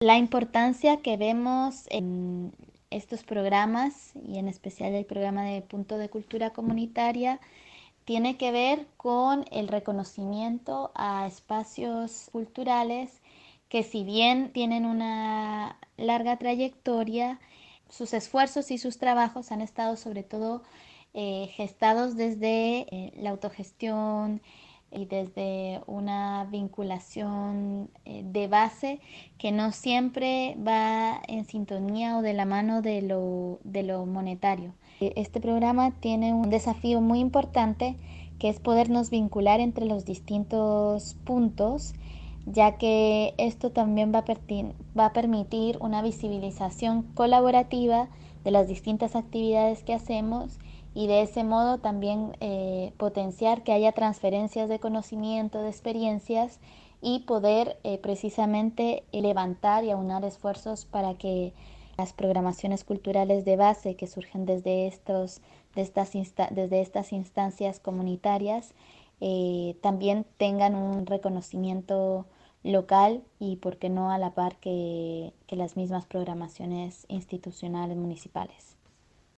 La importancia que vemos en estos programas y en especial el programa de Punto de Cultura Comunitaria tiene que ver con el reconocimiento a espacios culturales que si bien tienen una larga trayectoria, sus esfuerzos y sus trabajos han estado sobre todo gestados desde la autogestión y desde una vinculación de base que no siempre va en sintonía o de la mano de lo monetario. Este programa tiene un desafío muy importante que es podernos vincular entre los distintos puntos, ya que esto también va a permitir una visibilización colaborativa de las distintas actividades que hacemos y de ese modo también potenciar que haya transferencias de conocimiento, de experiencias y poder precisamente levantar y aunar esfuerzos para que las programaciones culturales de base que surgen desde estas instancias comunitarias también tengan un reconocimiento local y, por qué no, a la par que las mismas programaciones institucionales municipales.